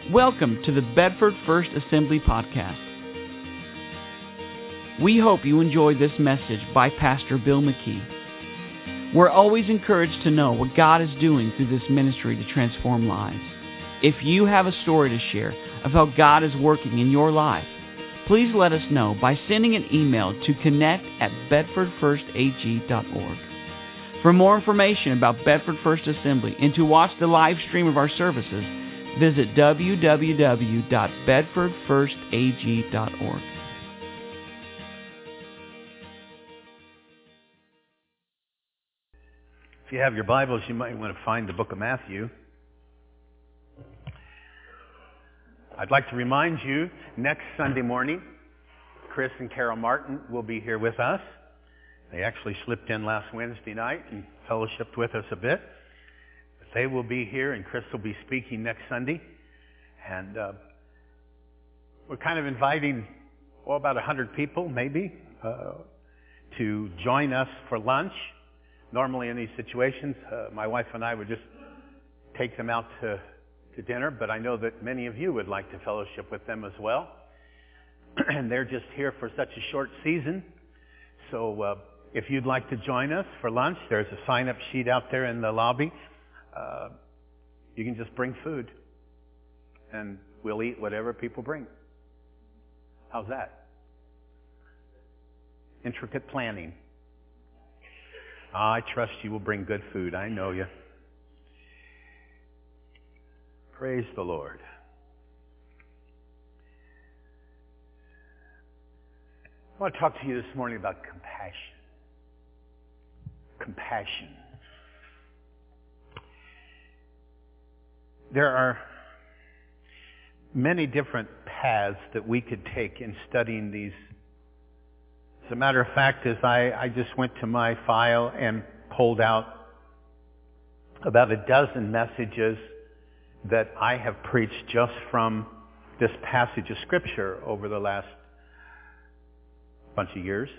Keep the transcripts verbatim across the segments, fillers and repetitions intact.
Welcome to the Bedford First Assembly Podcast. We hope you enjoyed this message by Pastor Bill McKee. We're always encouraged to know what God is doing through this ministry to transform lives. If you have a story to share of how God is working in your life, please let us know by sending an email to connect at bedford first a g dot org. For more information about Bedford First Assembly and to watch the live stream of our services, visit w w w dot bedford first a g dot org. If you have your Bibles, you might want to find the book of Matthew. I'd like to remind you, next Sunday morning, Chris and Carol Martin will be here with us. They actually slipped in last Wednesday night and fellowshiped with us a bit. But they will be here, and Chris will be speaking next Sunday. And uh, we're kind of inviting, oh, about one hundred people, maybe, uh, to join us for lunch. Normally in these situations, uh, my wife and I would just take them out to, to dinner, but I know that many of you would like to fellowship with them as well. And they're just here for such a short season. So uh, if you'd like to join us for lunch, there's a sign-up sheet out there in the lobby. Uh, you can just bring food, and we'll eat whatever people bring. How's that? Intricate planning. I trust you will bring good food. I know you. Praise the Lord. I want to talk to you this morning about compassion. Compassion. There are many different paths that we could take in studying these. As a matter of fact, as I, I just went to my file and pulled out about a dozen messages that I have preached just from this passage of Scripture over the last bunch of years.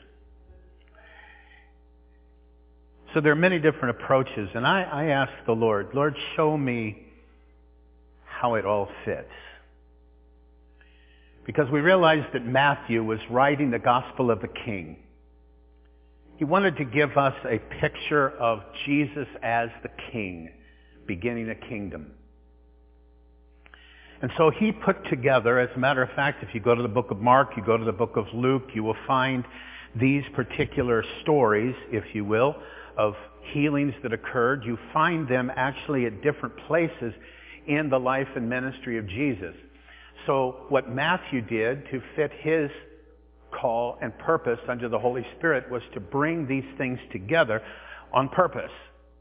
So there are many different approaches, and I, I asked the Lord, Lord, show me how it all fits. Because we realized that Matthew was writing the Gospel of the King. He wanted to give us a picture of Jesus as the King, beginning a kingdom. And so he put together, as a matter of fact, if you go to the book of Mark, you go to the book of Luke, you will find these particular stories, if you will, of healings that occurred. You find them actually at different places in the life and ministry of Jesus. So what Matthew did to fit his call and purpose under the Holy Spirit was to bring these things together on purpose.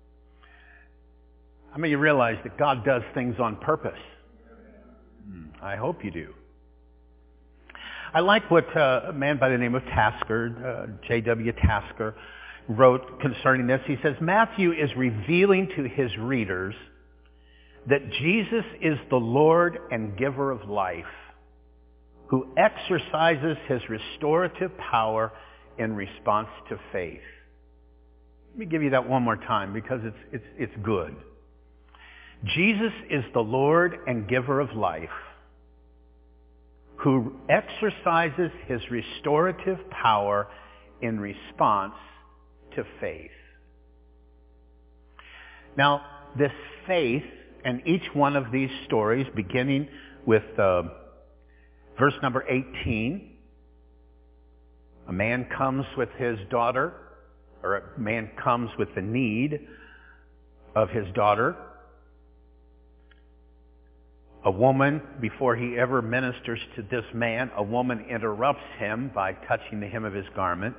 How many of you realize that God does things on purpose? I hope you do. I like what uh, a man by the name of Tasker, uh, J W Tasker, wrote concerning this. He says, Matthew is revealing to his readers that Jesus is the Lord and giver of life, who exercises his restorative power in response to faith. Let me give you that one more time because it's, it's, it's good. Jesus is the Lord and giver of life, who exercises his restorative power in response to faith. Now, this faith, and each one of these stories, beginning with uh, verse number eighteen, a man comes with his daughter, or a man comes with the need of his daughter. A woman, before he ever ministers to this man, a woman interrupts him by touching the hem of his garment.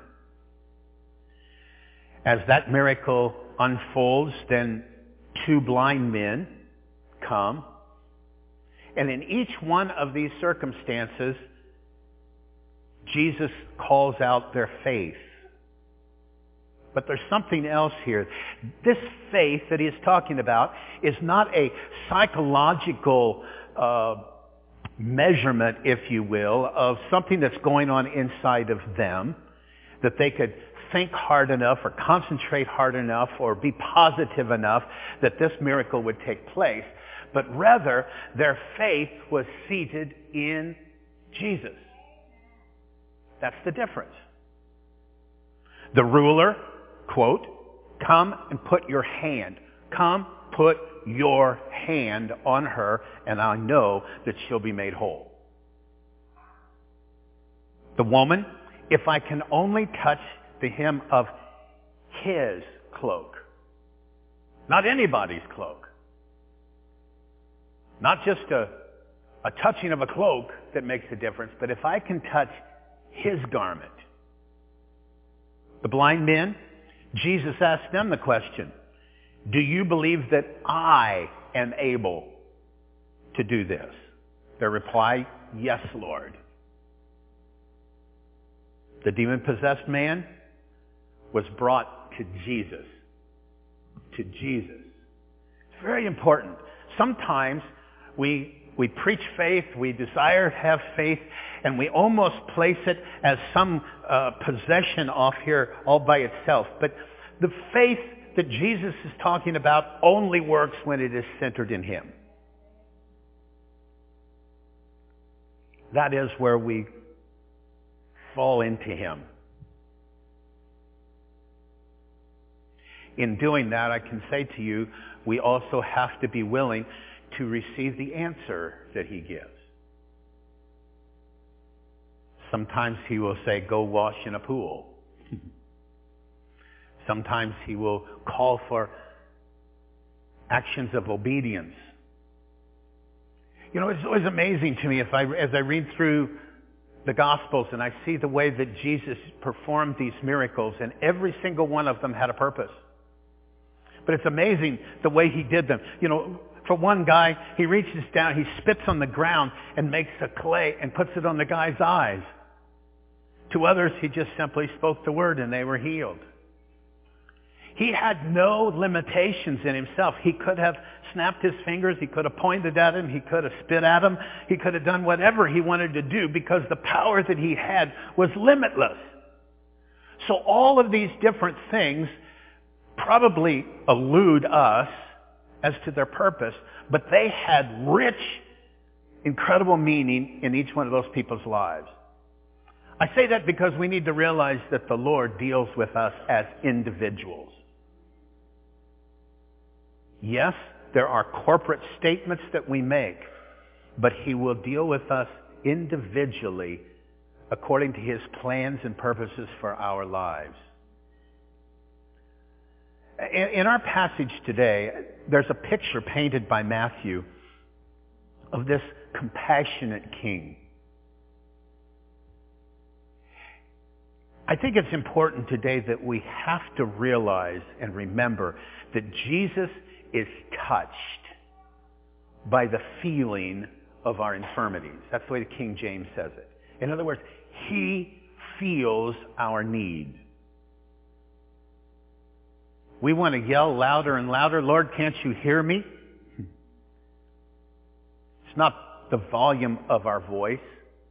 As that miracle unfolds, then two blind men come. And in each one of these circumstances, Jesus calls out their faith. But there's something else here. This faith that he's talking about is not a psychological uh, measurement, if you will, of something that's going on inside of them, that they could think hard enough or concentrate hard enough or be positive enough that this miracle would take place. but rather their faith was seated in Jesus. That's the difference. The ruler, quote, come and put your hand. Come put your hand on her, and I know that she'll be made whole. The woman, if I can only touch the hem of his cloak, not anybody's cloak, not just a, a touching of a cloak that makes a difference, but if I can touch his garment. The blind men, Jesus asked them the question, do you believe that I am able to do this? Their reply, yes, Lord. The demon-possessed man was brought to Jesus. To Jesus. It's very important. Sometimes we we preach faith, we desire to have faith, and we almost place it as some uh, possession off here all by itself. But the faith that Jesus is talking about only works when it is centered in him. That is where we fall into him. In doing that, I can say to you, we also have to be willing to receive the answer that he gives. Sometimes he will say, go wash in a pool. Sometimes he will call for actions of obedience. You know, it's always amazing to me if I, as I read through the Gospels and I see the way that Jesus performed these miracles, and every single one of them had a purpose. But it's amazing the way he did them. You know, for one guy, he reaches down, he spits on the ground and makes a clay and puts it on the guy's eyes. To others, he just simply spoke the word and they were healed. He had no limitations in himself. He could have snapped his fingers. He could have pointed at him. He could have spit at him. He could have done whatever he wanted to do because the power that he had was limitless. So all of these different things probably elude us as to their purpose, but they had rich, incredible meaning in each one of those people's lives. I say that because we need to realize that the Lord deals with us as individuals. Yes, there are corporate statements that we make, but he will deal with us individually according to his plans and purposes for our lives. In our passage today, there's a picture painted by Matthew of this compassionate king. I think it's important today that we have to realize and remember that Jesus is touched by the feeling of our infirmities. That's the way the King James says it. In other words, he feels our need. We want to yell louder and louder, Lord, can't you hear me? It's not the volume of our voice.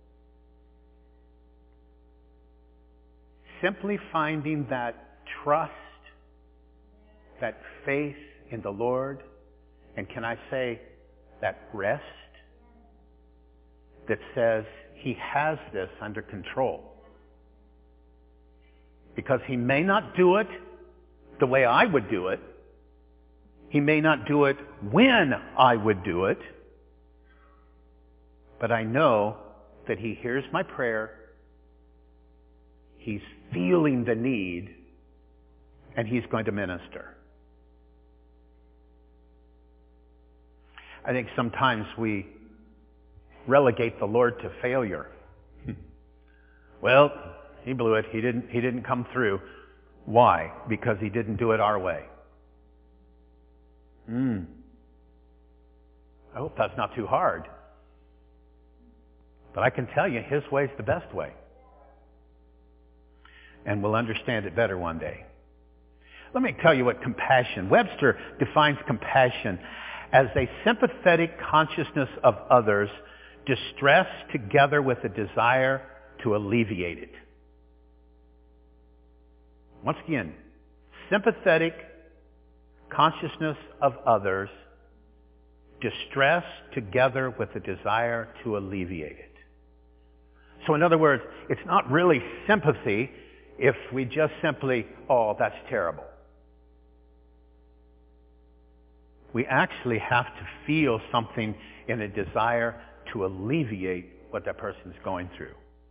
Simply finding that trust, that faith in the Lord, and can I say that rest that says he has this under control. Because he may not do it the way I would do it. He may not do it when I would do it. But I know that he hears my prayer. He's feeling the need, and he's going to minister. I think sometimes we relegate the Lord to failure. Well, he blew it. He didn't, he didn't come through. Why? Because he didn't do it our way. Hmm. I hope that's not too hard. But I can tell you, his way is the best way. And we'll understand it better one day. Let me tell you what compassion, Webster defines compassion as a sympathetic consciousness of others distressed together with a desire to alleviate it. Once again, sympathetic consciousness of others distress together with the desire to alleviate it. So in other words, it's not really sympathy if we just simply, oh, that's terrible. We actually have to feel something in a desire to alleviate what that person's going through.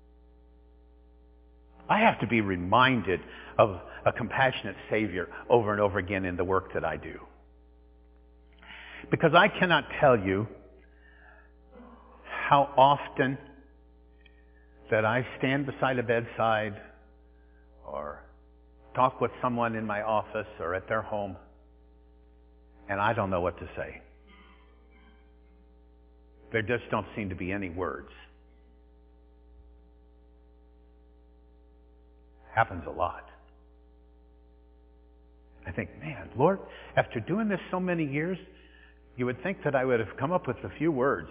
I have to be reminded of a compassionate Savior over and over again in the work that I do. Because I cannot tell you how often that I stand beside a bedside or talk with someone in my office or at their home, and I don't know what to say. There just don't seem to be any words. Happens a lot. I think, man, Lord, after doing this so many years, you would think that I would have come up with a few words.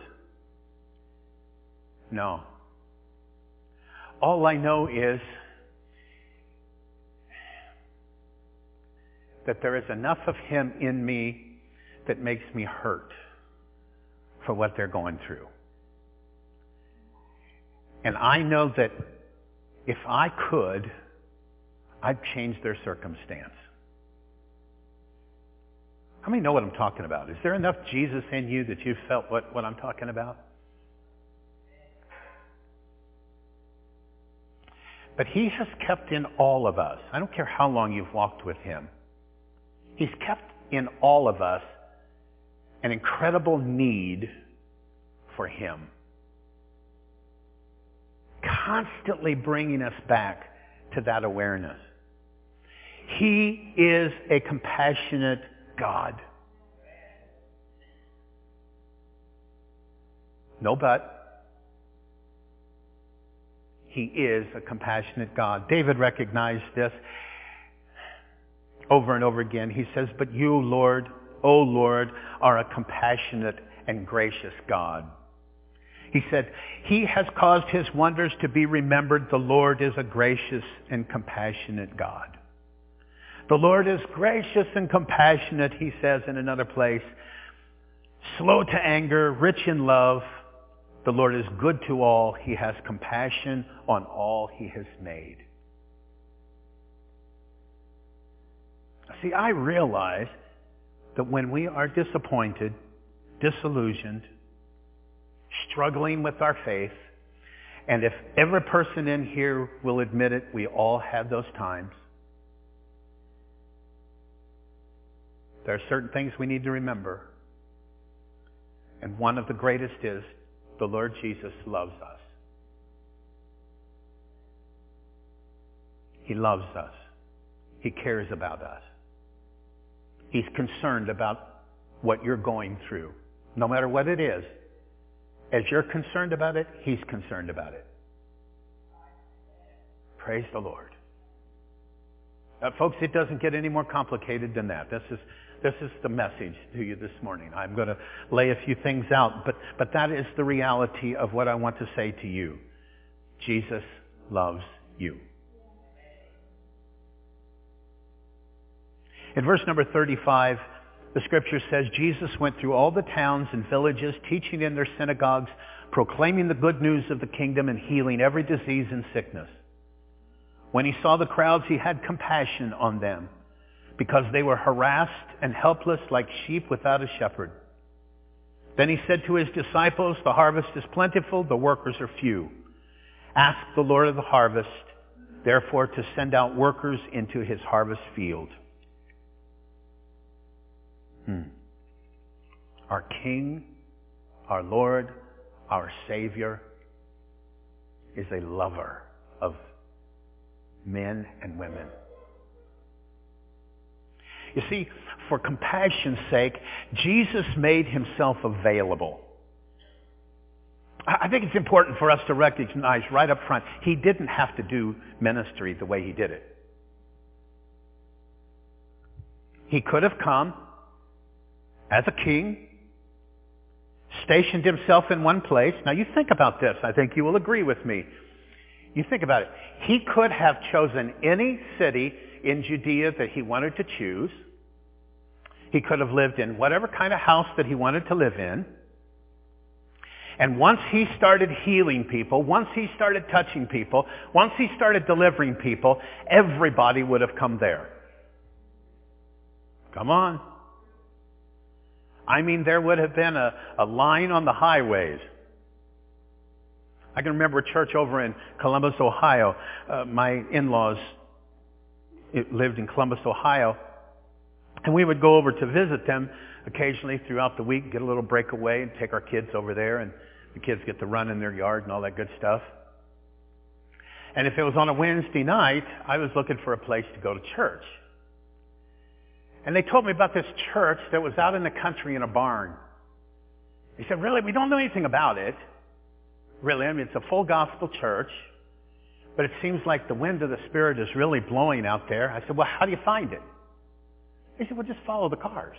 No. All I know is that there is enough of Him in me that makes me hurt for what they're going through. And I know that if I could, I'd change their circumstance. How many know what I'm talking about? Is there enough Jesus in you that you've felt what, what I'm talking about? But He has kept in all of us, I don't care how long you've walked with Him, He's kept in all of us an incredible need for Him. Constantly bringing us back to that awareness. He is a compassionate God. No but. He is a compassionate God. David recognized this over and over again. He says, but you, Lord, O Lord, are a compassionate and gracious God. He said, He has caused His wonders to be remembered. The Lord is a gracious and compassionate God. The Lord is gracious and compassionate, He says in another place. Slow to anger, rich in love. The Lord is good to all. He has compassion on all He has made. See, I realize that when we are disappointed, disillusioned, struggling with our faith, and if every person in here will admit it, we all have those times. There are certain things we need to remember. And one of the greatest is the Lord Jesus loves us. He loves us. He cares about us. He's concerned about what you're going through. No matter what it is, as you're concerned about it, He's concerned about it. Praise the Lord. Uh, folks, it doesn't get any more complicated than that. This is this is the message to you this morning. I'm going to lay a few things out, but, but that is the reality of what I want to say to you. Jesus loves you. In verse number thirty-five, the scripture says, Jesus went through all the towns and villages, teaching in their synagogues, proclaiming the good news of the kingdom and healing every disease and sickness. When He saw the crowds, He had compassion on them, because they were harassed and helpless like sheep without a shepherd. Then He said to His disciples, the harvest is plentiful, the workers are few. Ask the Lord of the harvest, therefore, to send out workers into His harvest field. Hmm. Our King, our Lord, our Savior is a lover of men and women. You see, for compassion's sake, Jesus made Himself available. I think it's important for us to recognize right up front, He didn't have to do ministry the way He did it. He could have come as a king, stationed Himself in one place. Now you think about this. I think you will agree with me. You think about it. He could have chosen any city in Judea that He wanted to choose. He could have lived in whatever kind of house that he wanted to live in. And once he started healing people, once he started touching people, once he started delivering people, everybody would have come there. Come on. I mean, there would have been a, a line on the highways. I can remember a church over in Columbus, Ohio. Uh, my in-laws lived in Columbus, Ohio. And we would go over to visit them occasionally throughout the week, get a little breakaway and take our kids over there. And the kids get to run in their yard and all that good stuff. And if it was on a Wednesday night, I was looking for a place to go to church. And they told me about this church that was out in the country in a barn. They said, really, we don't know anything about it. Really, I mean, it's a full gospel church, but it seems like the wind of the Spirit is really blowing out there. I said, well, how do you find it? They said, well, just follow the cars.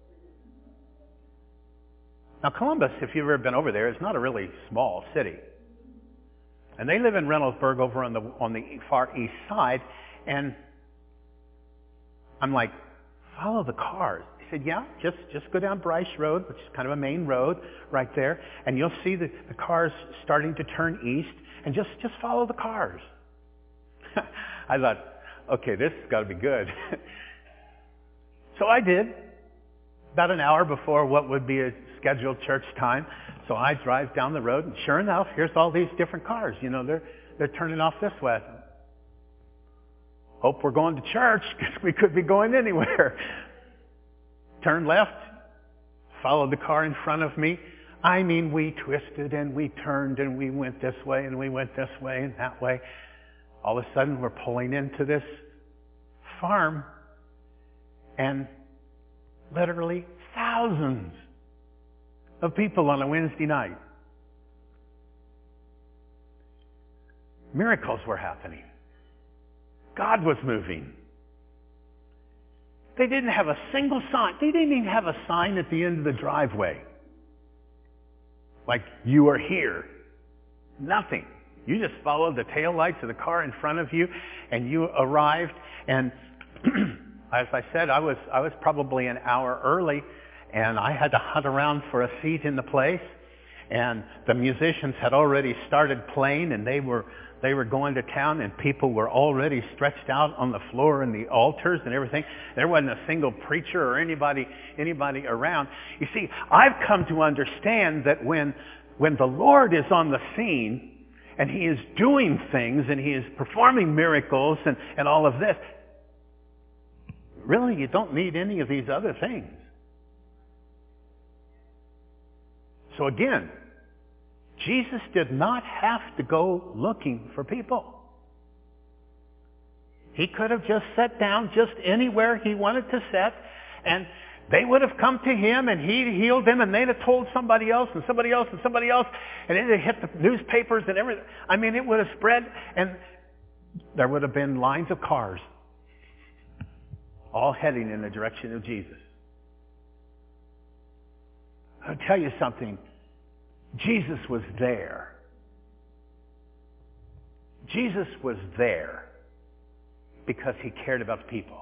Now, Columbus, if you've ever been over there, is not a really small city. And they live in Reynoldsburg over on the on the far east side. And I'm like, follow the cars. He said, yeah, just, just go down Bryce Road, which is kind of a main road right there, and you'll see the, the cars starting to turn east, and just, just follow the cars. I thought, okay, this has got to be good. So I did, about an hour before what would be a scheduled church time. So I drive down the road, and sure enough, here's all these different cars. You know, they're they're turning off this way. Hope we're going to church, because we could be going anywhere. Turned left, followed the car in front of me. I mean, we twisted and we turned and we went this way and we went this way and that way. All of a sudden, we're pulling into this farm, and literally thousands of people on a Wednesday night. Miracles were happening. God was moving. They didn't have a single sign. They didn't even have a sign at the end of the driveway. Like, you are here. Nothing. You just followed the taillights of the car in front of you, and you arrived. And as I said, I was I was probably an hour early, and I had to hunt around for a seat in the place. And the musicians had already started playing, and they were they were going to town, and people were already stretched out on the floor and the altars and everything. There wasn't a single preacher or anybody anybody around. You see, I've come to understand that when when the Lord is on the scene and He is doing things and He is performing miracles and, and all of this, really you don't need any of these other things. So again, Jesus did not have to go looking for people. He could have just sat down just anywhere He wanted to sit, and they would have come to Him, and He healed them, and they'd have told somebody else and somebody else and somebody else, and it would have hit the newspapers and everything. I mean, it would have spread, and there would have been lines of cars all heading in the direction of Jesus. I'll tell you something. Jesus was there. Jesus was there because He cared about the people.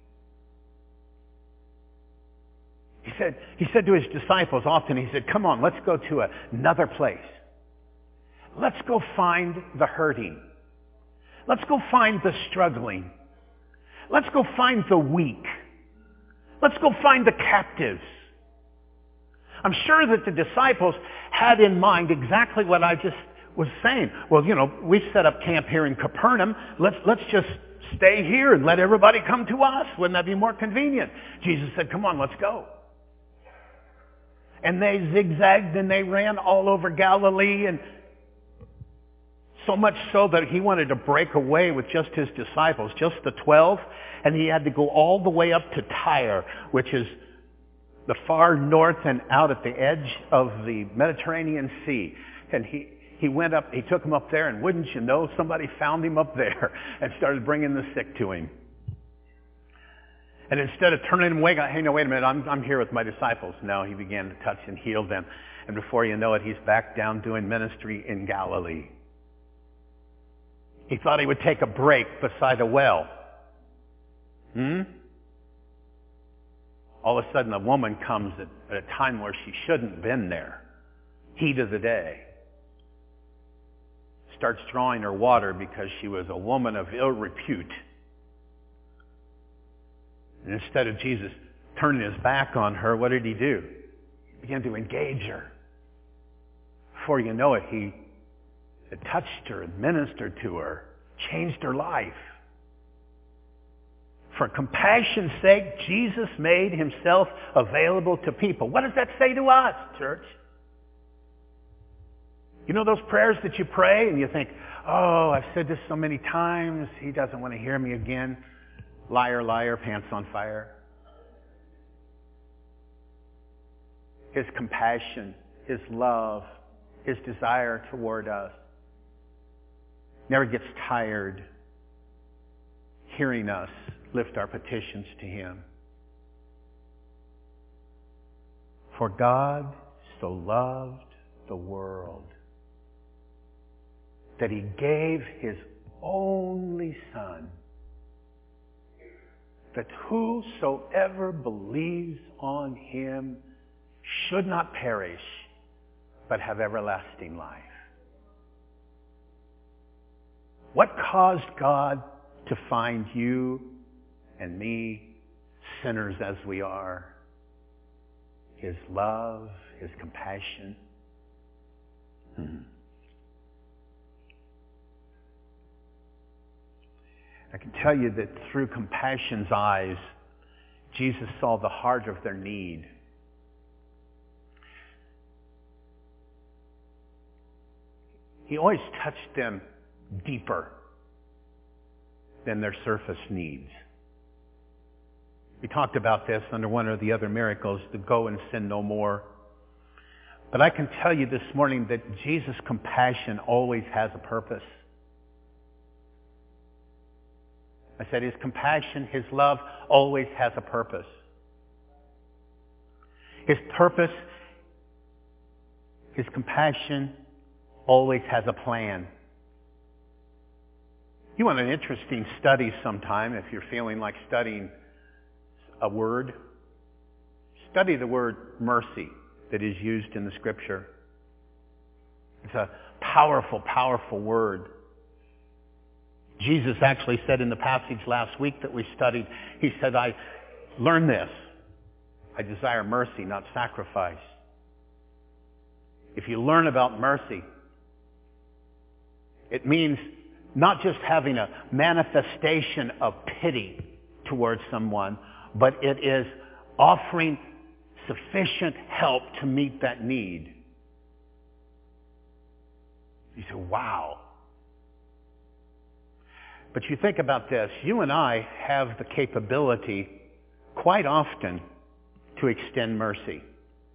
He said, he said to His disciples often, He said, come on, let's go to a, another place. Let's go find the hurting. Let's go find the struggling. Let's go find the weak. Let's go find the captives. I'm sure that the disciples had in mind exactly what I just was saying. Well, you know, we set up camp here in Capernaum. Let's, let's just stay here and let everybody come to us. Wouldn't that be more convenient? Jesus said, come on, let's go. And they zigzagged and they ran all over Galilee, and so much so that He wanted to break away with just His disciples, just the twelve, and He had to go all the way up to Tyre, which is the far north and out at the edge of the Mediterranean Sea. And he, he went up, he took him up there, and wouldn't you know, somebody found him up there and started bringing the sick to him. And instead of turning him away, hey, no, wait a minute, I'm, I'm here with my disciples. No, He began to touch and heal them. And before you know it, He's back down doing ministry in Galilee. He thought He would take a break beside a well. Hmm? all of a sudden a woman comes at, at a time where she shouldn't have been there. Heat of the day. Starts drawing her water because she was a woman of ill repute. And instead of Jesus turning his back on her, what did he do? He began to engage her. Before you know it, he had touched her and ministered to her, changed her life. For compassion's sake, Jesus made himself available to people. What does that say to us, church? You know those prayers that you pray and you think, oh, I've said this so many times, he doesn't want to hear me again. Liar, liar, pants on fire. His compassion, his love, his desire toward us never gets tired hearing us lift our petitions to him. For God so loved the world that he gave his only Son, that whosoever believes on him should not perish, but have everlasting life. What caused God to find you and me, sinners as we are? His love, his compassion. Hmm. I can tell you that through compassion's eyes, Jesus saw the heart of their need. He always touched them deeper than their surface needs. We talked about this under one of the other miracles, to go and sin no more. But I can tell you this morning that Jesus' compassion always has a purpose. I said his compassion, his love always has a purpose. His purpose, his compassion always has a plan. You want an interesting study sometime, if you're feeling like studying a word? Study the word mercy that is used in the Scripture. It's a powerful, powerful word. Jesus actually said in the passage last week that we studied, he said, I learned this. I desire mercy, not sacrifice. If you learn about mercy, it means not just having a manifestation of pity towards someone, but it is offering sufficient help to meet that need. You say, wow. But you think about this. You and I have the capability quite often to extend mercy.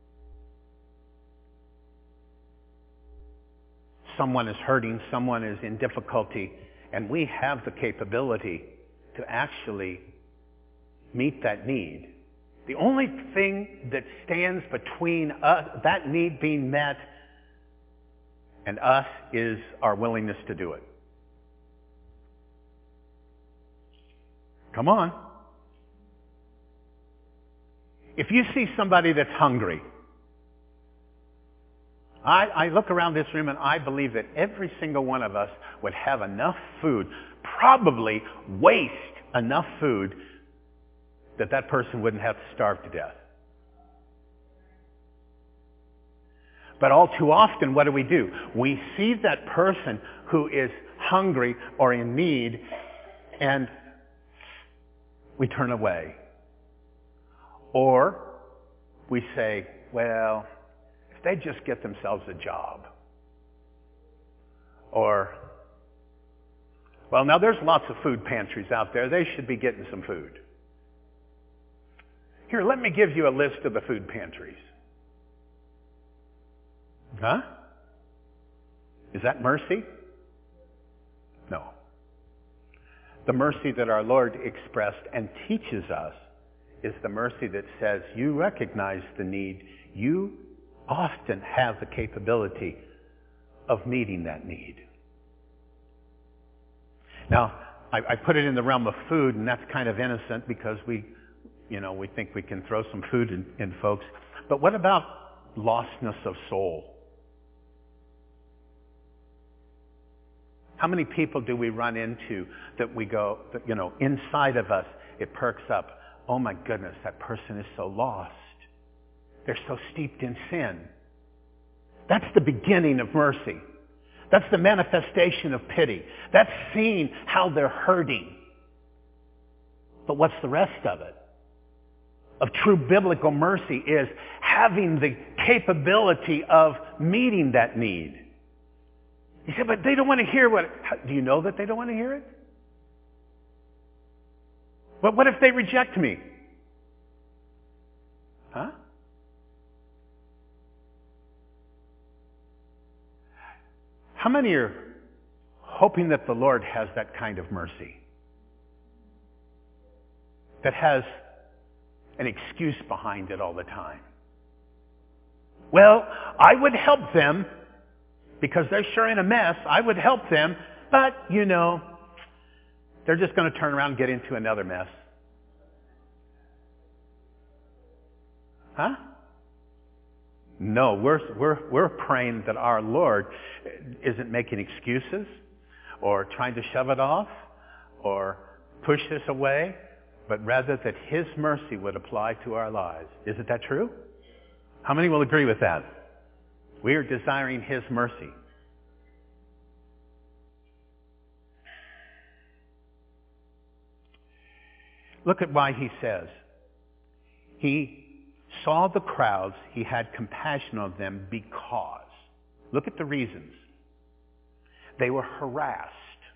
Someone is hurting, someone is in difficulty, and we have the capability to actually meet that need. The only thing that stands between us, that need being met and us is our willingness to do it. Come on. If you see somebody that's hungry, I, I look around this room and I believe that every single one of us would have enough food, probably waste enough food, that that person wouldn't have to starve to death. But all too often, what do we do? We see that person who is hungry or in need, and we turn away. Or we say, well, if they just get themselves a job. Or, well, now there's lots of food pantries out there. They should be getting some food. Here, let me give you a list of the food pantries. Huh? Is that mercy? No. The mercy that our Lord expressed and teaches us is the mercy that says, you recognize the need. You often have the capability of meeting that need. Now, I, I put it in the realm of food, and that's kind of innocent because we You know, we think we can throw some food in, in folks. But what about lostness of soul? How many people do we run into that we go, that, you know, inside of us, it perks up. Oh my goodness, that person is so lost. They're so steeped in sin. That's the beginning of mercy. That's the manifestation of pity. That's seeing how they're hurting. But what's the rest of it? Of true biblical mercy is having the capability of meeting that need. You say, but they don't want to hear what... How, do you know that they don't want to hear it? But what if they reject me? Huh? How many are hoping that the Lord has that kind of mercy? That has an excuse behind it all the time. Well, I would help them because they're sure in a mess. I would help them, but, you know, they're just going to turn around and get into another mess. Huh? No, we're, we're, we're praying that our Lord isn't making excuses or trying to shove it off or push this away, but rather that His mercy would apply to our lives. Isn't that true? How many will agree with that? We are desiring His mercy. Look at why He says. He saw the crowds. He had compassion on them because. Look at the reasons. They were harassed.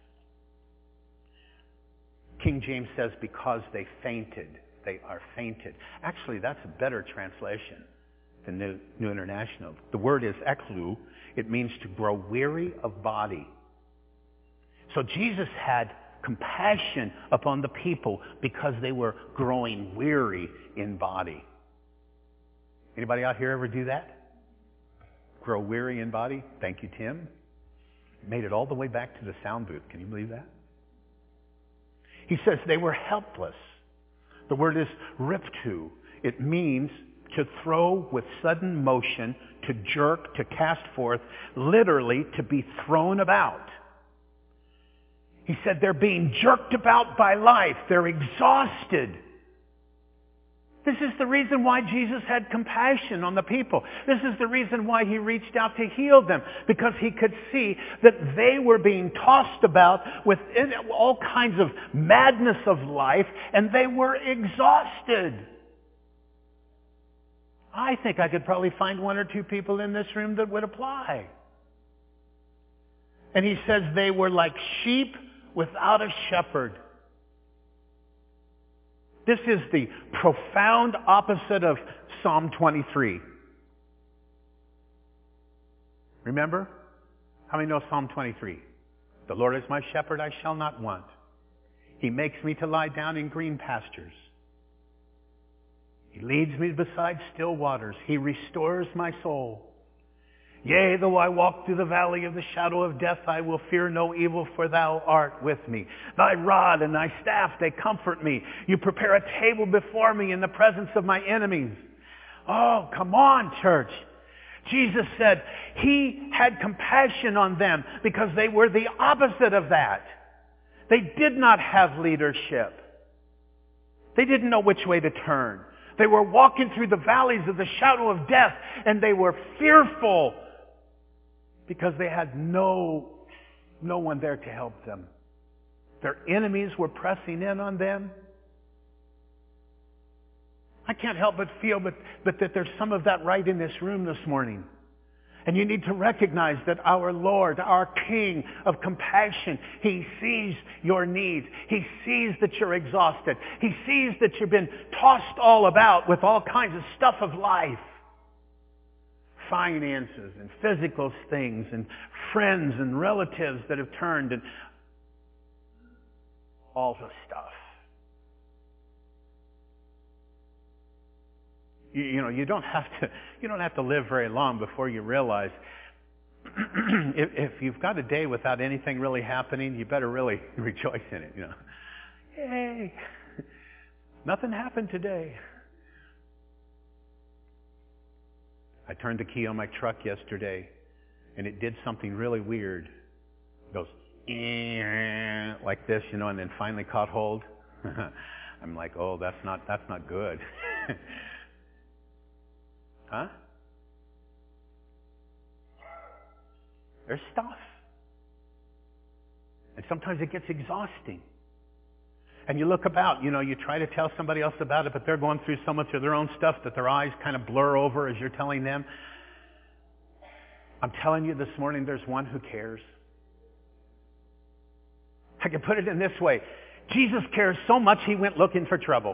King James says because they fainted. They are fainted. Actually, that's a better translation than New, New International. The word is eklu. It means to grow weary of body. So Jesus had compassion upon the people because they were growing weary in body. Anybody out here ever do that? Grow weary in body? Thank you, Tim. Made it all the way back to the sound booth. Can you believe that? He says they were helpless. The word is riptu. It means to throw with sudden motion, to jerk, to cast forth, literally to be thrown about. He said they're being jerked about by life. They're exhausted. This is the reason why Jesus had compassion on the people. This is the reason why He reached out to heal them, because He could see that they were being tossed about with all kinds of madness of life, and they were exhausted. I think I could probably find one or two people in this room that would apply. And He says they were like sheep without a shepherd. This is the profound opposite of Psalm twenty-three. Remember? How many know Psalm twenty-three? The Lord is my shepherd, I shall not want. He makes me to lie down in green pastures. He leads me beside still waters. He restores my soul. Yea, though I walk through the valley of the shadow of death, I will fear no evil, for thou art with me. Thy rod and thy staff, they comfort me. You prepare a table before me in the presence of my enemies. Oh, come on, church. Jesus said He had compassion on them because they were the opposite of that. They did not have leadership. They didn't know which way to turn. They were walking through the valleys of the shadow of death, and they were fearful because they had no, no one there to help them. Their enemies were pressing in on them. I can't help but feel but, but that there's some of that right in this room this morning. And you need to recognize that our Lord, our King of compassion, He sees your needs. He sees that you're exhausted. He sees that you've been tossed all about with all kinds of stuff of life. Finances and physical things and friends and relatives that have turned and all the stuff. You, you know, you don't have to. You don't have to live very long before you realize if, if you've got a day without anything really happening, you better really rejoice in it. You know, yay! Nothing happened today. I turned the key on my truck yesterday, and it did something really weird. It goes, eh, like this, you know, and then finally caught hold. I'm like, oh, that's not, that's not good. Huh? There's stuff. And sometimes it gets exhausting. And you look about, you know, you try to tell somebody else about it, but they're going through so much of their own stuff that their eyes kind of blur over as you're telling them. I'm telling you this morning, there's one who cares. I can put it in this way. Jesus cares so much he went looking for trouble.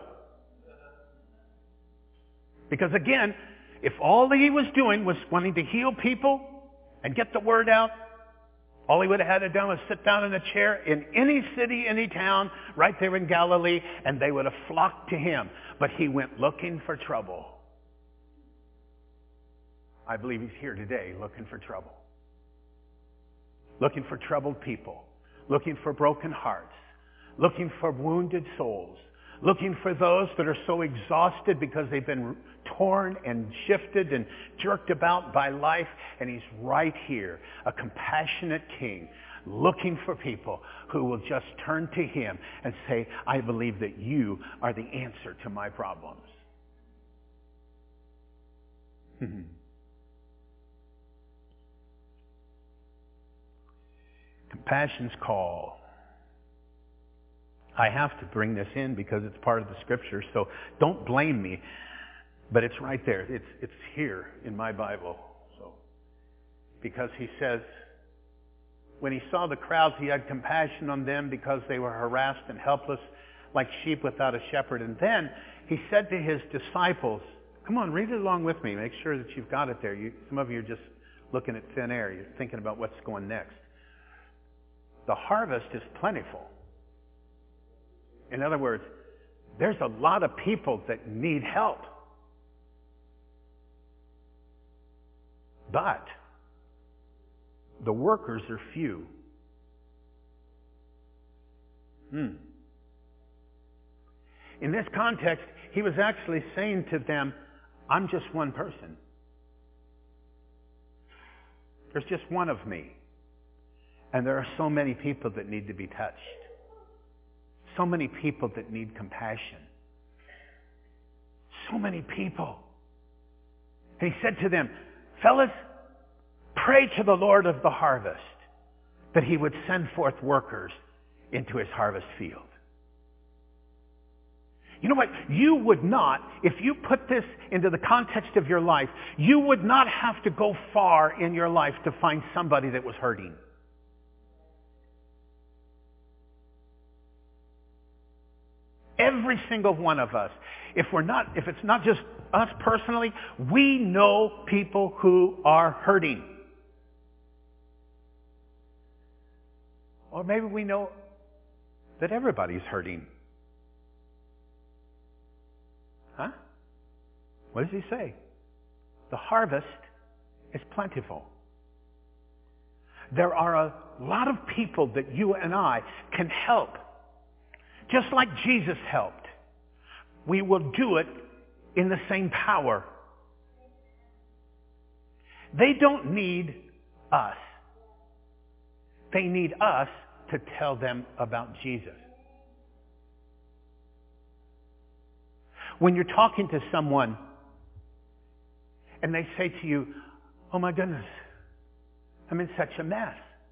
Because again, if all that he was doing was wanting to heal people and get the word out, all he would have had to do was sit down in a chair in any city, any town, right there in Galilee, and they would have flocked to him. But he went looking for trouble. I believe he's here today looking for trouble. Looking for troubled people. Looking for broken hearts. Looking for wounded souls. Looking for those that are so exhausted because they've been torn and shifted and jerked about by life. And he's right here, a compassionate king, looking for people who will just turn to him and say, I believe that you are the answer to my problems. Compassion's call. I have to bring this in because it's part of the scripture, so don't blame me. But it's right there. It's it's here in my Bible. So, because he says, when he saw the crowds, he had compassion on them because they were harassed and helpless like sheep without a shepherd. And then he said to his disciples, come on, read it along with me. Make sure that you've got it there. You, some of you are just looking at thin air. You're thinking about what's going next. The harvest is plentiful. In other words, there's a lot of people that need help. But the workers are few. Hmm. In this context, he was actually saying to them, I'm just one person. There's just one of me. And there are so many people that need to be touched. So many people that need compassion. So many people. And he said to them, fellas, pray to the Lord of the harvest that he would send forth workers into his harvest field. You know what? You would not, if you put this into the context of your life, you would not have to go far in your life to find somebody that was hurting. Every single one of us, if we're not, if it's not just us personally, we know people who are hurting. Or maybe we know that everybody's hurting. Huh? What does he say? The harvest is plentiful. There are a lot of people that you and I can help. Just like Jesus helped. We will do it in the same power. They don't need us. They need us to tell them about Jesus. When you're talking to someone and they say to you, oh my goodness, I'm in such a mess.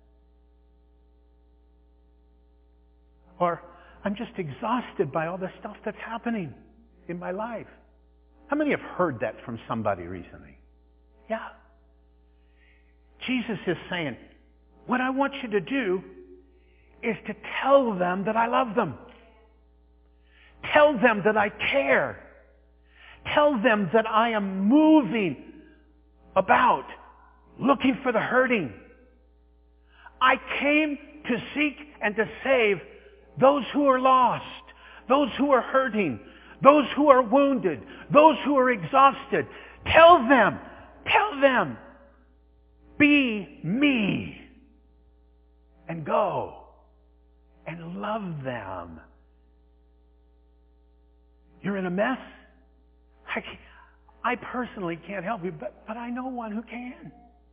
Or, I'm just exhausted by all the stuff that's happening in my life. How many have heard that from somebody recently? Yeah. Jesus is saying, what I want you to do is to tell them that I love them. Tell them that I care. Tell them that I am moving about, looking for the hurting. I came to seek and to save those who are lost, those who are hurting, those who are wounded, those who are exhausted. Tell them, tell them, be me, and go and love them. You're in a mess. I, I personally can't help you, but, but I know one who can.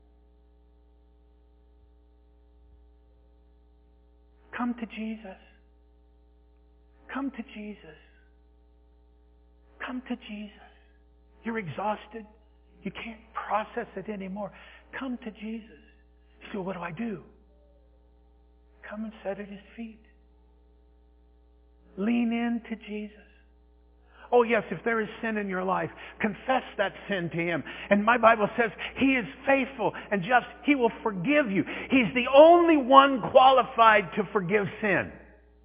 Come to Jesus. Come to Jesus. Come to Jesus. You're exhausted. You can't process it anymore. Come to Jesus. You say, well, what do I do? Come and sit at his feet. Lean into Jesus. Oh yes, if there is sin in your life, confess that sin to him. And my Bible says he is faithful and just. He will forgive you. He's the only one qualified to forgive sin.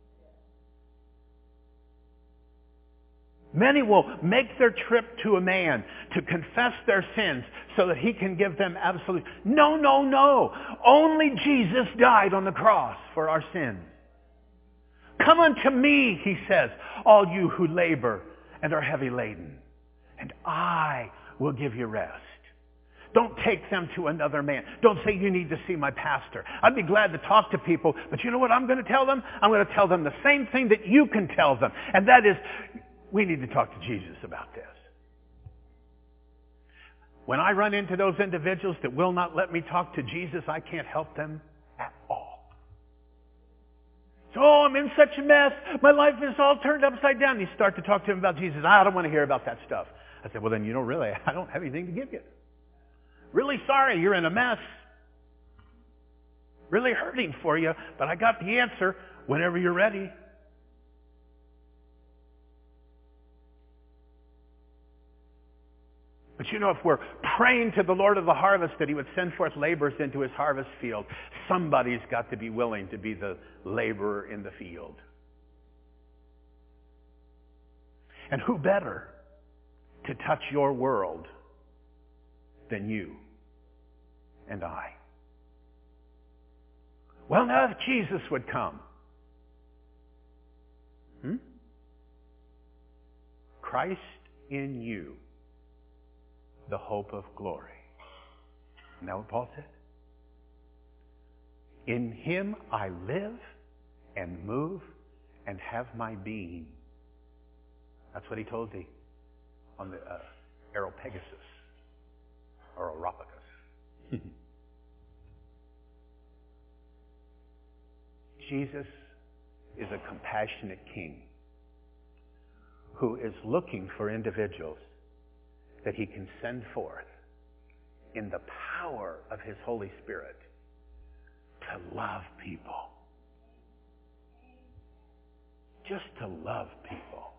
Many will make their trip to a man to confess their sins so that he can give them absolute. No, no, no. Only Jesus died on the cross for our sins. Come unto me, he says, all you who labor and are heavy laden, and I will give you rest. Don't take them to another man. Don't say you need to see my pastor. I'd be glad to talk to people, but you know what I'm going to tell them? I'm going to tell them the same thing that you can tell them, and that is, we need to talk to Jesus about this. When I run into those individuals that will not let me talk to Jesus, I can't help them at all. So, oh, I'm in such a mess. My life is all turned upside down. You start to talk to him about Jesus. I don't want to hear about that stuff. I said, well, then, you know, really, I don't have anything to give you. Really sorry you're in a mess. Really hurting for you, but I got the answer whenever you're ready. But you know, if we're praying to the Lord of the harvest that he would send forth laborers into his harvest field, somebody's got to be willing to be the laborer in the field. And who better to touch your world than you and I? Well, now if Jesus would come. Hmm? Christ in you, the hope of glory. Isn't that what Paul said? In him I live and move and have my being. That's what he told thee on the uh, Areopagus or Areopagus. Jesus is a compassionate king who is looking for individuals that he can send forth in the power of his Holy Spirit to love people. Just to love people.